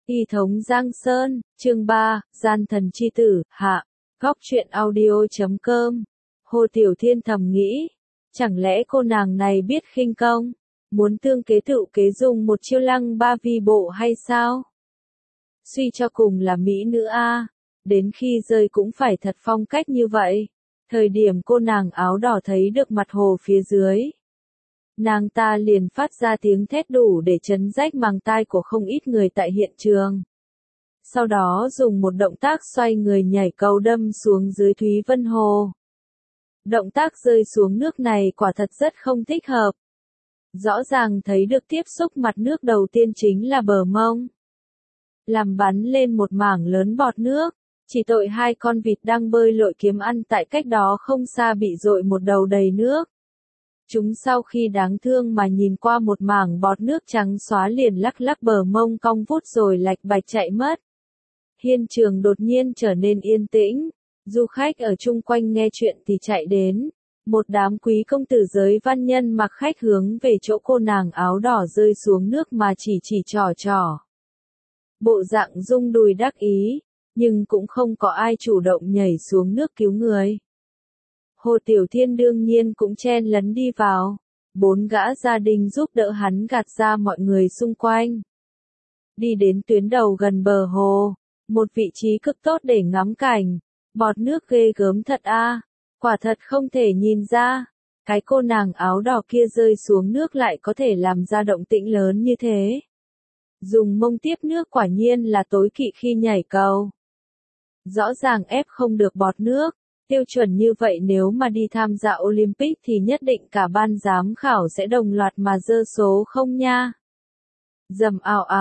Y thống Giang Sơn, chương 3, Gian thần chi tử, hạ, góc truyện audio.com. Hồ Tiểu Thiên thầm nghĩ, chẳng lẽ cô nàng này biết khinh công, muốn tương kế tự kế dùng một chiêu lăng ba vi bộ hay sao? Suy cho cùng là mỹ nữ a, đến khi rơi cũng phải thật phong cách như vậy. Thời điểm cô nàng áo đỏ thấy được mặt hồ phía dưới, nàng ta liền phát ra tiếng thét đủ để chấn rách màng tai của không ít người tại hiện trường. Sau đó dùng một động tác xoay người nhảy cầu đâm xuống dưới Thúy Vân Hồ. Động tác rơi xuống nước này quả thật rất không thích hợp. Rõ ràng thấy được tiếp xúc mặt nước đầu tiên chính là bờ mông, làm bắn lên một mảng lớn bọt nước. Chỉ tội hai con vịt đang bơi lội kiếm ăn tại cách đó không xa bị dội một đầu đầy nước. Chúng sau khi đáng thương mà nhìn qua một mảng bọt nước trắng xóa liền lắc lắc bờ mông cong vút rồi lạch bạch chạy mất. Hiện trường đột nhiên trở nên yên tĩnh, du khách ở chung quanh nghe chuyện thì chạy đến. Một đám quý công tử giới văn nhân mặc khách hướng về chỗ cô nàng áo đỏ rơi xuống nước mà chỉ trỏ. Bộ dạng rung đùi đắc ý, nhưng cũng không có ai chủ động nhảy xuống nước cứu người. Hồ Tiểu Thiên đương nhiên cũng chen lấn đi vào, 4 gã gia đình giúp đỡ hắn gạt ra mọi người xung quanh. Đi đến tuyến đầu gần bờ hồ, một vị trí cực tốt để ngắm cảnh, bọt nước ghê gớm thật a, quả thật không thể nhìn ra, cái cô nàng áo đỏ kia rơi xuống nước lại có thể làm ra động tĩnh lớn như thế. Dùng mông tiếp nước quả nhiên là tối kỵ khi nhảy cầu. Rõ ràng ép không được bọt nước, tiêu chuẩn như vậy nếu mà đi tham gia Olympic thì nhất định cả ban giám khảo sẽ đồng loạt mà dơ số không nha. Rầm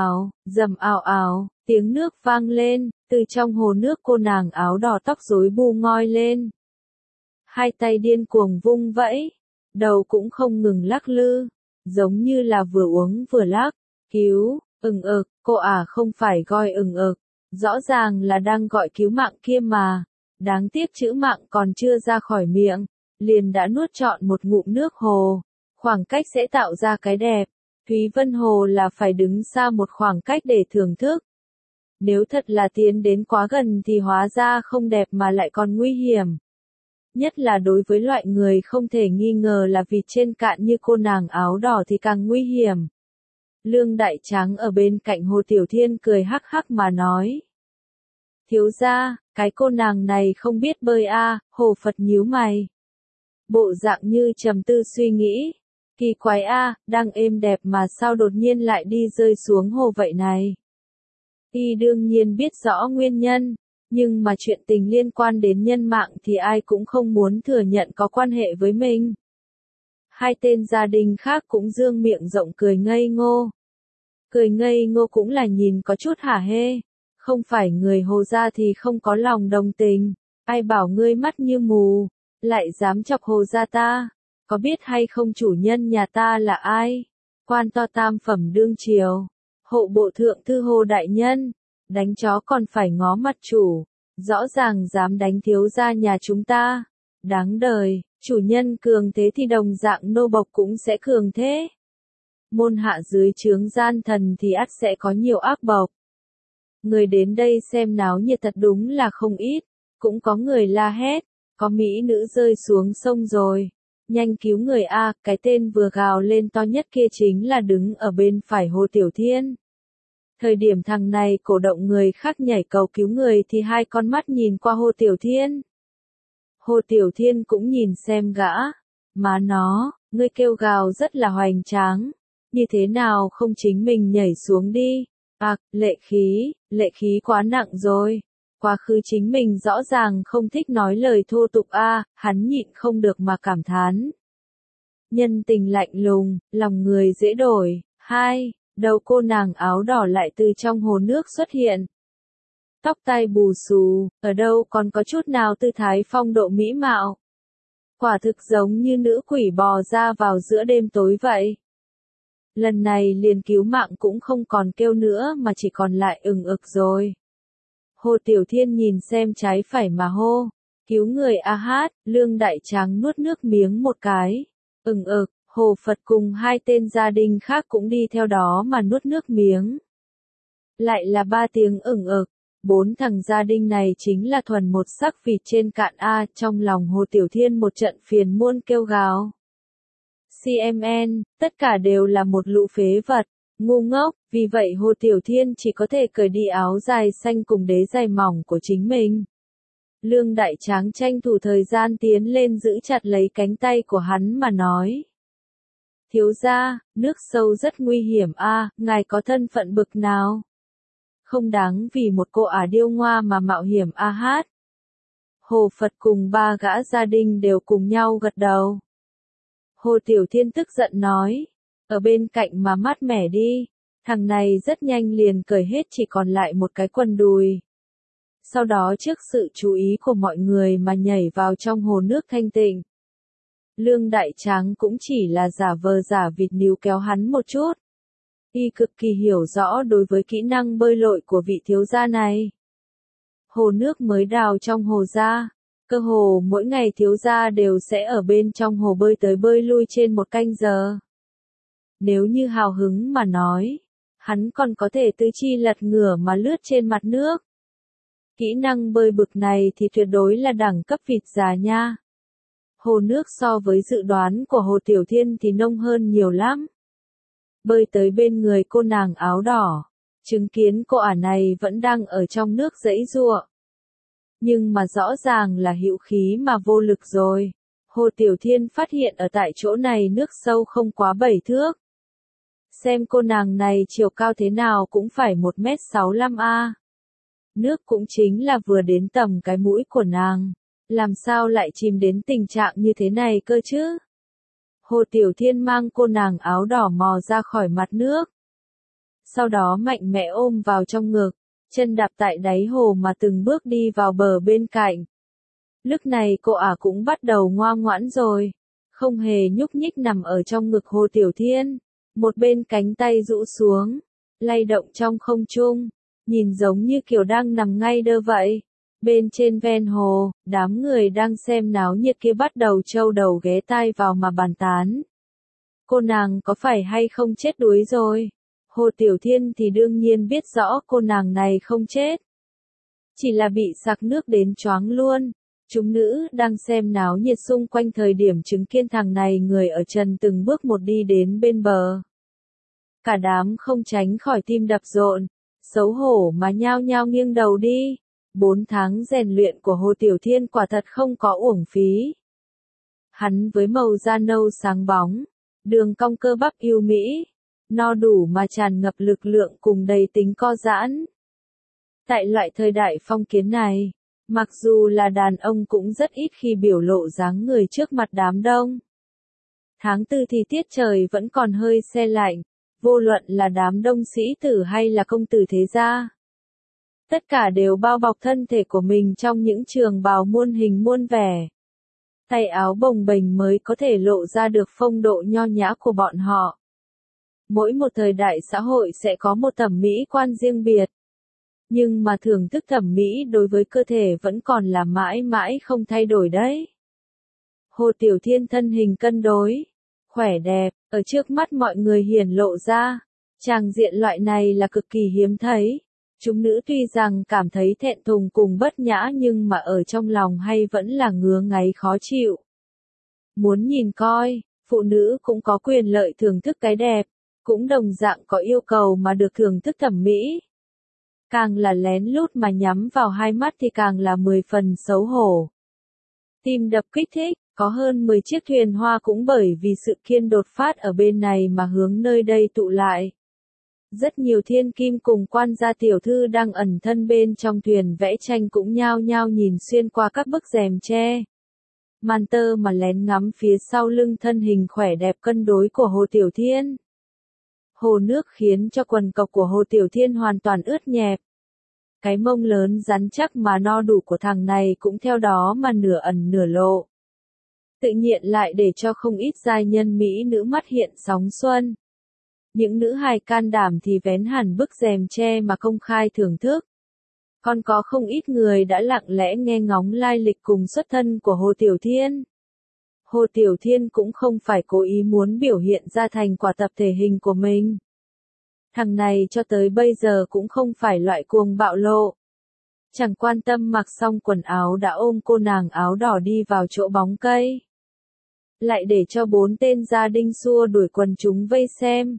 ào ào, tiếng nước vang lên, từ trong hồ nước cô nàng áo đỏ tóc rối bù ngoi lên. Hai tay điên cuồng vung vẫy, đầu cũng không ngừng lắc lư, giống như là vừa uống vừa lắc. Cứu, cô không phải gọi rõ ràng là đang gọi cứu mạng kia mà. Đáng tiếc chữ mạng còn chưa ra khỏi miệng, liền đã nuốt trọn một ngụm nước hồ. Khoảng cách sẽ tạo ra cái đẹp. Thúy Vân Hồ là phải đứng xa một khoảng cách để thưởng thức. Nếu thật là tiến đến quá gần thì hóa ra không đẹp mà lại còn nguy hiểm. Nhất là đối với loại người không thể nghi ngờ là vịt trên cạn như cô nàng áo đỏ thì càng nguy hiểm. Lương Đại Tráng ở bên cạnh Hồ Tiểu Thiên cười hắc hắc mà nói. Thiếu gia, cái cô nàng này không biết bơi a, Hồ Phật nhíu mày. Bộ dạng như trầm tư suy nghĩ. Kỳ quái a, đang êm đẹp mà sao đột nhiên lại đi rơi xuống hồ vậy này. Y đương nhiên biết rõ nguyên nhân, nhưng mà chuyện tình liên quan đến nhân mạng thì ai cũng không muốn thừa nhận có quan hệ với mình. Hai tên gia đình khác cũng dương miệng rộng cười ngây ngô. Cười ngây ngô cũng là nhìn có chút hả hê. Không phải người Hồ gia thì không có lòng đồng tình, ai bảo ngươi mắt như mù, lại dám chọc Hồ gia ta, có biết hay không chủ nhân nhà ta là ai? Quan to tam phẩm đương triều, hộ bộ thượng thư Hồ đại nhân, đánh chó còn phải ngó mặt chủ, rõ ràng dám đánh thiếu gia nhà chúng ta. Đáng đời, chủ nhân cường thế thì đồng dạng nô bộc cũng sẽ cường thế. Môn hạ dưới trướng gian thần thì ắt sẽ có nhiều ác bộc. Người đến đây xem náo nhiệt thật đúng là không ít, cũng có người la hét, có mỹ nữ rơi xuống sông rồi, nhanh cứu người a, cái tên vừa gào lên to nhất kia chính là đứng ở bên phải Hồ Tiểu Thiên. Thời điểm thằng này cổ động người khác nhảy cầu cứu người thì hai con mắt nhìn qua Hồ Tiểu Thiên. Hồ Tiểu Thiên cũng nhìn xem gã, má nó, ngươi kêu gào rất là hoành tráng, như thế nào không chính mình nhảy xuống đi. Lệ khí quá nặng rồi. Quá khứ chính mình rõ ràng không thích nói lời thô tục a, hắn nhịn không được mà cảm thán. Nhân tình lạnh lùng, lòng người dễ đổi. Đầu cô nàng áo đỏ lại từ trong hồ nước xuất hiện. Tóc tai bù xù, ở đâu còn có chút nào tư thái phong độ mỹ mạo. Quả thực giống như nữ quỷ bò ra vào giữa đêm tối vậy. Lần này liền cứu mạng cũng không còn kêu nữa mà chỉ còn lại rồi. Hồ Tiểu Thiên nhìn xem trái phải mà hô. Cứu người a hát, Lương Đại Tráng nuốt nước miếng một cái. Hồ Phật cùng hai tên gia đình khác cũng đi theo đó mà nuốt nước miếng. Lại là 3 tiếng ửng ực. 4 thằng gia đình này chính là thuần một sắc vịt trên cạn A, trong lòng Hồ Tiểu Thiên một trận phiền muôn kêu gào. CMN, tất cả đều là một lũ phế vật, ngu ngốc, vì vậy Hồ Tiểu Thiên chỉ có thể cởi đi áo dài xanh cùng đế giày mỏng của chính mình. Lương Đại Tráng tranh thủ thời gian tiến lên giữ chặt lấy cánh tay của hắn mà nói. Thiếu gia, nước sâu rất nguy hiểm a, ngài có thân phận bực nào? Không đáng vì một cô ả điêu ngoa mà mạo hiểm a hát. Hồ Phật cùng 3 gã gia đình đều cùng nhau gật đầu. Hồ Tiểu Thiên tức giận nói, ở bên cạnh mà mát mẻ đi, thằng này rất nhanh liền cởi hết chỉ còn lại một cái quần đùi. Sau đó trước sự chú ý của mọi người mà nhảy vào trong hồ nước thanh tịnh. Lương Đại Tráng cũng chỉ là giả vờ giả vịt níu kéo hắn một chút. Y cực kỳ hiểu rõ đối với kỹ năng bơi lội của vị thiếu gia này. Hồ nước mới đào trong hồ ra, cơ hồ mỗi ngày thiếu gia đều sẽ ở bên trong hồ bơi tới bơi lui trên 1 canh giờ. Nếu như hào hứng mà nói, hắn còn có thể tứ chi lật ngửa mà lướt trên mặt nước. Kỹ năng bơi bực này thì tuyệt đối là đẳng cấp vịt già nha. Hồ nước so với dự đoán của Hồ Tiểu Thiên thì nông hơn nhiều lắm. Bơi tới bên người cô nàng áo đỏ, chứng kiến cô ả này vẫn đang ở trong nước giãy giụa. Nhưng mà rõ ràng là hữu khí mà vô lực rồi. Hồ Tiểu Thiên phát hiện ở tại chỗ này nước sâu không quá 7 thước. Xem cô nàng này chiều cao thế nào cũng phải 1m65 a. Nước cũng chính là vừa đến tầm cái mũi của nàng. Làm sao lại chìm đến tình trạng như thế này cơ chứ? Hồ Tiểu Thiên mang cô nàng áo đỏ mò ra khỏi mặt nước. Sau đó mạnh mẽ ôm vào trong ngực, chân đạp tại đáy hồ mà từng bước đi vào bờ bên cạnh. Lúc này cô ả cũng bắt đầu ngoan ngoãn rồi, không hề nhúc nhích nằm ở trong ngực Hồ Tiểu Thiên, một bên cánh tay rũ xuống, lay động trong không trung, nhìn giống như kiểu đang nằm ngay đơ vậy. Bên trên ven hồ, đám người đang xem náo nhiệt kia bắt đầu trâu đầu ghé tai vào mà bàn tán. Cô nàng có phải hay không chết đuối rồi? Hồ Tiểu Thiên thì đương nhiên biết rõ cô nàng này không chết. Chỉ là bị sặc nước đến choáng luôn. Chúng nữ đang xem náo nhiệt xung quanh thời điểm chứng kiến thằng này người ở trần từng bước một đi đến bên bờ. Cả đám không tránh khỏi tim đập rộn, xấu hổ mà nhao nhao nghiêng đầu đi. 4 tháng rèn luyện của Hồ Tiểu Thiên quả thật không có uổng phí. Hắn với màu da nâu sáng bóng, đường cong cơ bắp yêu mỹ, no đủ mà tràn ngập lực lượng cùng đầy tính co giãn. Tại loại thời đại phong kiến này, mặc dù là đàn ông cũng rất ít khi biểu lộ dáng người trước mặt đám đông. Tháng 4 thì tiết trời vẫn còn hơi se lạnh, vô luận là đám đông sĩ tử hay là công tử thế gia. Tất cả đều bao bọc thân thể của mình trong những trường bào muôn hình muôn vẻ. Tay áo bồng bềnh mới có thể lộ ra được phong độ nho nhã của bọn họ. Mỗi một thời đại xã hội sẽ có một thẩm mỹ quan riêng biệt. Nhưng mà thưởng thức thẩm mỹ đối với cơ thể vẫn còn là mãi mãi không thay đổi đấy. Hồ Tiểu Thiên thân hình cân đối, khỏe đẹp, ở trước mắt mọi người hiển lộ ra. Tràng diện loại này là cực kỳ hiếm thấy. Chúng nữ tuy rằng cảm thấy thẹn thùng cùng bất nhã nhưng mà ở trong lòng hay vẫn là ngứa ngáy khó chịu. Muốn nhìn coi, phụ nữ cũng có quyền lợi thưởng thức cái đẹp, cũng đồng dạng có yêu cầu mà được thưởng thức thẩm mỹ. Càng là lén lút mà nhắm vào hai mắt thì càng là 10 phần xấu hổ. Tim đập kích thích, có hơn 10 chiếc thuyền hoa cũng bởi vì sự kiện đột phát ở bên này mà hướng nơi đây tụ lại. Rất nhiều thiên kim cùng quan gia tiểu thư đang ẩn thân bên trong thuyền vẽ tranh cũng nhao nhao nhìn xuyên qua các bức rèm tre. Màn tơ mà lén ngắm phía sau lưng thân hình khỏe đẹp cân đối của Hồ Tiểu Thiên. Hồ nước khiến cho quần cộc của Hồ Tiểu Thiên hoàn toàn ướt nhẹp. Cái mông lớn rắn chắc mà no đủ của thằng này cũng theo đó mà nửa ẩn nửa lộ. Tự nhiên lại để cho không ít giai nhân mỹ nữ mắt hiện sóng xuân. Những nữ hài can đảm thì vén hẳn bức rèm tre mà công khai thưởng thức. Còn có không ít người đã lặng lẽ nghe ngóng lai lịch cùng xuất thân của Hồ Tiểu Thiên. Hồ Tiểu Thiên cũng không phải cố ý muốn biểu hiện ra thành quả tập thể hình của mình. Thằng này cho tới bây giờ cũng không phải loại cuồng bạo lộ. Chẳng quan tâm mặc xong quần áo đã ôm cô nàng áo đỏ đi vào chỗ bóng cây. Lại để cho 4 tên gia đình xua đuổi quần chúng vây xem.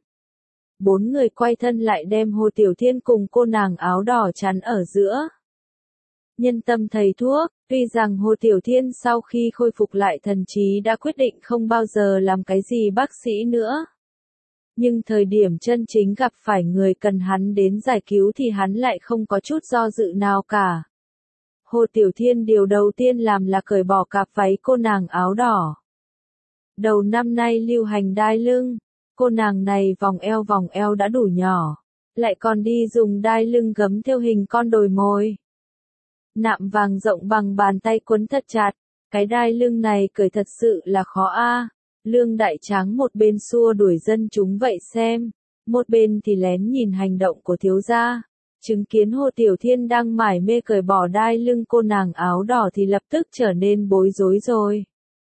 4 người quay thân lại đem Hồ Tiểu Thiên cùng cô nàng áo đỏ chắn ở giữa. Nhân tâm thầy thuốc, tuy rằng Hồ Tiểu Thiên sau khi khôi phục lại thần trí đã quyết định không bao giờ làm cái gì bác sĩ nữa. Nhưng thời điểm chân chính gặp phải người cần hắn đến giải cứu thì hắn lại không có chút do dự nào cả. Hồ Tiểu Thiên điều đầu tiên làm là cởi bỏ cạp váy cô nàng áo đỏ. Đầu năm nay lưu hành đai lưng, cô nàng này vòng eo đã đủ nhỏ, lại còn đi dùng đai lưng gấm theo hình con đồi mồi. Nạm vàng rộng bằng bàn tay quấn thật chặt, cái đai lưng này cởi thật sự là khó a. Lương Đại Tráng một bên xua đuổi dân chúng vậy xem, một bên thì lén nhìn hành động của thiếu gia. Chứng kiến Hồ Tiểu Thiên đang mải mê cởi bỏ đai lưng cô nàng áo đỏ thì lập tức trở nên bối rối rồi.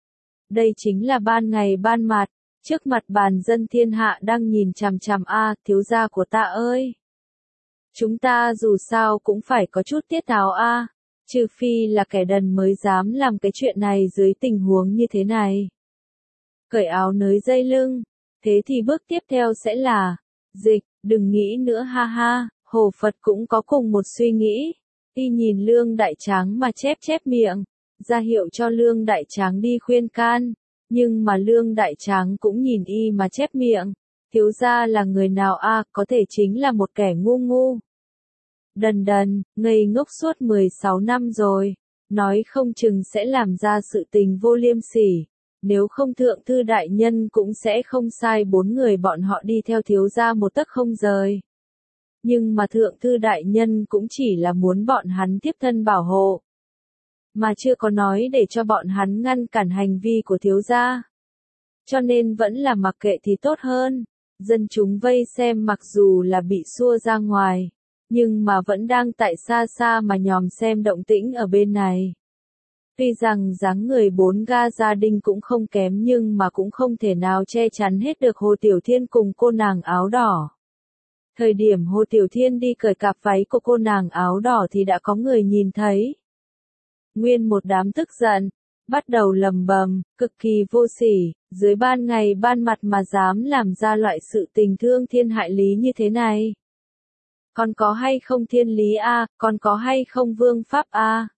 Đây chính là ban ngày ban mặt, trước mặt bàn dân thiên hạ đang nhìn chằm chằm a, thiếu gia của ta ơi. Chúng ta dù sao cũng phải có chút tiết tháo a, trừ phi là kẻ đần mới dám làm cái chuyện này dưới tình huống như thế này. Cởi áo nới dây lưng, thế thì bước tiếp theo sẽ là, dịch, đừng nghĩ nữa ha ha, Hồ Phật cũng có cùng một suy nghĩ. Y nhìn Lương Đại Tráng mà chép miệng, ra hiệu cho Lương Đại Tráng đi khuyên can, nhưng mà Lương Đại Tráng cũng nhìn y mà chép miệng, thiếu gia là người nào a, có thể chính là một kẻ ngu. Đần, ngây ngốc suốt 16 năm rồi, nói không chừng sẽ làm ra sự tình vô liêm sỉ. Nếu không thượng thư đại nhân cũng sẽ không sai 4 người bọn họ đi theo thiếu gia một tấc không rời. Nhưng mà thượng thư đại nhân cũng chỉ là muốn bọn hắn tiếp thân bảo hộ. Mà chưa có nói để cho bọn hắn ngăn cản hành vi của thiếu gia. Cho nên vẫn là mặc kệ thì tốt hơn. Dân chúng vây xem mặc dù là bị xua ra ngoài, nhưng mà vẫn đang tại xa mà nhòm xem động tĩnh ở bên này. Tuy rằng dáng người 4 ga gia đình cũng không kém nhưng mà cũng không thể nào che chắn hết được Hồ Tiểu Thiên cùng cô nàng áo đỏ. Thời điểm Hồ Tiểu Thiên đi cởi cạp váy của cô nàng áo đỏ thì đã có người nhìn thấy. Nguyên một đám tức giận, bắt đầu lầm bầm, cực kỳ vô sỉ, dưới ban ngày ban mặt mà dám làm ra loại sự tình thương thiên hại lý như thế này. Còn có hay không thiên lý a, còn có hay không vương pháp a?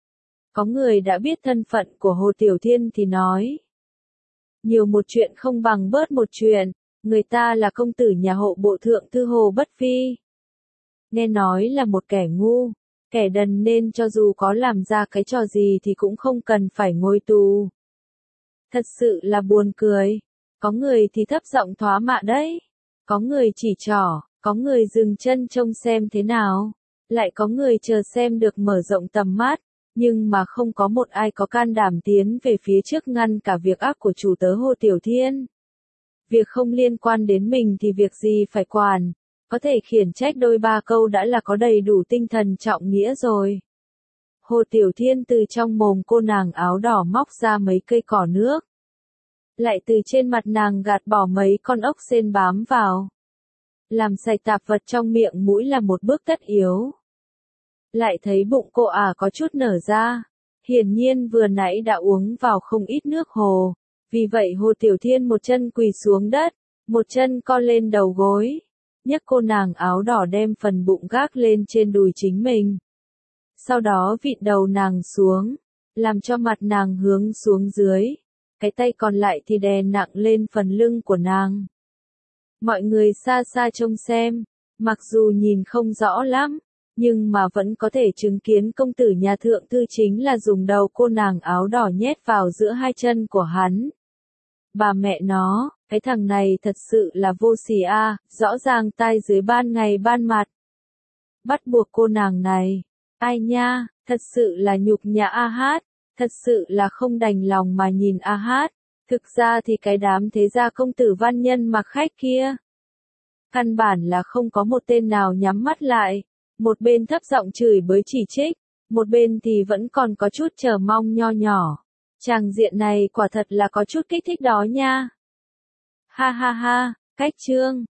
Có người đã biết thân phận của Hồ Tiểu Thiên thì nói. Nhiều một chuyện không bằng bớt một chuyện, người ta là công tử nhà hộ bộ thượng thư Hồ Bất Phi. Nghe nói là một kẻ ngu, kẻ đần nên cho dù có làm ra cái trò gì thì cũng không cần phải ngồi tù. Thật sự là buồn cười, có người thì thấp giọng thoá mạ đấy, có người chỉ trỏ, có người dừng chân trông xem thế nào, lại có người chờ xem được mở rộng tầm mắt. Nhưng mà không có một ai có can đảm tiến về phía trước ngăn cả việc ác của chủ tớ Hồ Tiểu Thiên. Việc không liên quan đến mình thì việc gì phải quản, có thể khiển trách đôi ba câu đã là có đầy đủ tinh thần trọng nghĩa rồi. Hồ Tiểu Thiên từ trong mồm cô nàng áo đỏ móc ra mấy cây cỏ nước. Lại từ trên mặt nàng gạt bỏ mấy con ốc sên bám vào. Làm sạch tạp vật trong miệng mũi là một bước tất yếu. Lại thấy bụng cô có chút nở ra. Hiển nhiên vừa nãy đã uống vào không ít nước hồ. Vì vậy Hồ Tiểu Thiên một chân quỳ xuống đất, một chân co lên đầu gối. Nhấc cô nàng áo đỏ đem phần bụng gác lên trên đùi chính mình. Sau đó vịn đầu nàng xuống, làm cho mặt nàng hướng xuống dưới. Cái tay còn lại thì đè nặng lên phần lưng của nàng. Mọi người xa trông xem, mặc dù nhìn không rõ lắm, nhưng mà vẫn có thể chứng kiến công tử nhà thượng thư chính là dùng đầu cô nàng áo đỏ nhét vào giữa hai chân của hắn. Bà mẹ nó, cái thằng này thật sự là vô sỉ a, rõ ràng tai dưới ban ngày ban mặt. Bắt buộc cô nàng này, ai nha, thật sự là nhục nhã a hát, thật sự là không đành lòng mà nhìn a hát. Thực ra thì cái đám thế gia công tử văn nhân mặc khách kia, căn bản là không có một tên nào nhắm mắt lại. Một bên thấp giọng chửi bới chỉ trích, một bên thì vẫn còn có chút chờ mong nho nhỏ. Tràng diện này quả thật là có chút kích thích đó nha. Ha ha ha, cách chương.